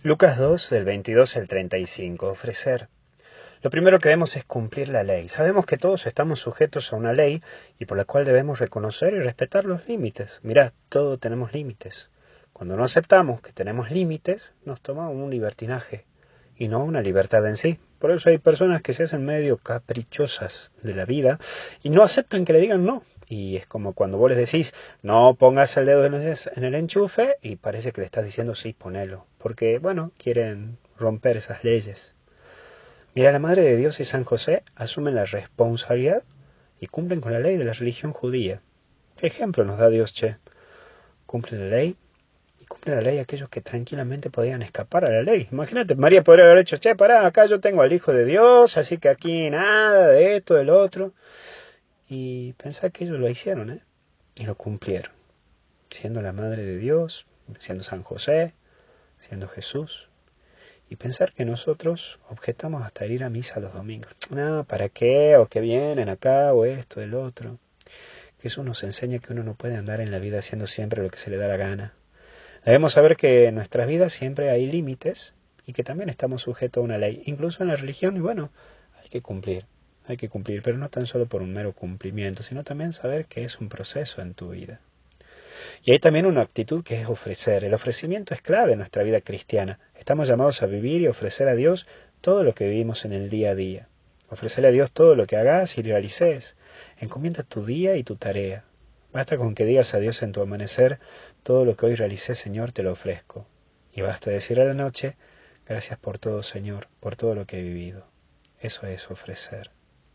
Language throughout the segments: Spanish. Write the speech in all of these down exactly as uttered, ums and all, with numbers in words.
Lucas dos, del veintidós al treinta y cinco. Ofrecer. Lo primero que vemos es cumplir la ley. Sabemos que todos estamos sujetos a una ley y por la cual debemos reconocer y respetar los límites. Mirá, todos tenemos límites. Cuando no aceptamos que tenemos límites, nos tomamos un libertinaje y no una libertad en sí. Por eso hay personas que se hacen medio caprichosas de la vida y no aceptan que le digan no. Y es como cuando vos les decís, no pongas el dedo en el enchufe y parece que le estás diciendo sí, ponelo. Porque, bueno, quieren romper esas leyes. Mira, la Madre de Dios y San José asumen la responsabilidad y cumplen con la ley de la religión judía. ¿Qué ejemplo nos da Dios, che? Cumplen la ley y cumplen la ley aquellos que tranquilamente podían escapar a la ley. Imagínate, María podría haber hecho, che, pará, acá yo tengo al Hijo de Dios, así que aquí nada de esto, del otro. Y pensá que ellos lo hicieron, ¿eh? Y lo cumplieron. Siendo la Madre de Dios, siendo San José, siendo Jesús. Y pensar que nosotros objetamos hasta ir a misa los domingos. No, ¿para qué? O que vienen acá, o esto, el otro. Jesús nos enseña que uno no puede andar en la vida haciendo siempre lo que se le da la gana. Debemos saber que en nuestras vidas siempre hay límites y que también estamos sujetos a una ley. Incluso en la religión, y bueno, hay que cumplir. Hay que cumplir, pero no tan solo por un mero cumplimiento, sino también saber que es un proceso en tu vida. Y hay también una actitud que es ofrecer. El ofrecimiento es clave en nuestra vida cristiana. Estamos llamados a vivir y ofrecer a Dios todo lo que vivimos en el día a día. Ofrecerle a Dios todo lo que hagas y realices. Encomienda tu día y tu tarea. Basta con que digas a Dios en tu amanecer, todo lo que hoy realicé, Señor, te lo ofrezco. Y basta decir a la noche, gracias por todo, Señor, por todo lo que he vivido. Eso es ofrecer.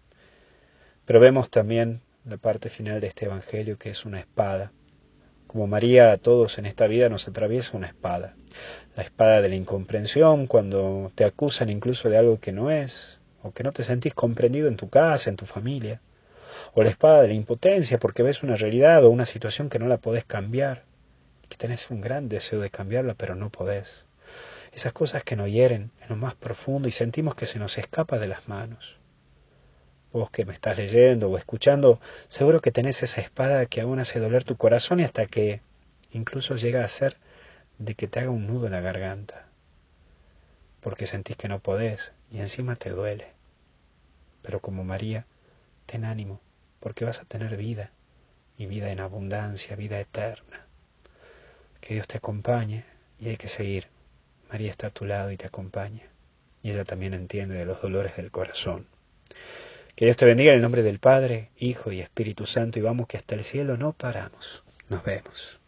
Pero vemos también la parte final de este evangelio, que es una espada. Como María, a todos en esta vida nos atraviesa una espada. La espada de la incomprensión, cuando te acusan incluso de algo que no es, o que no te sentís comprendido en tu casa, en tu familia. O la espada de la impotencia, porque ves una realidad o una situación que no la podés cambiar, que tenés un gran deseo de cambiarla, pero no podés. Esas cosas que nos hieren en lo más profundo y sentimos que se nos escapa de las manos. Vos que me estás leyendo o escuchando, seguro que tenés esa espada que aún hace doler tu corazón y hasta que incluso llega a ser de que te haga un nudo en la garganta, porque sentís que no podés y encima te duele. Pero como María, ten ánimo, porque vas a tener vida, y vida en abundancia, vida eterna. Que Dios te acompañe y hay que seguir. María está a tu lado y te acompaña, y ella también entiende de los dolores del corazón. Que Dios te bendiga en el nombre del Padre, Hijo y Espíritu Santo, y vamos que hasta el cielo no paramos. Nos vemos.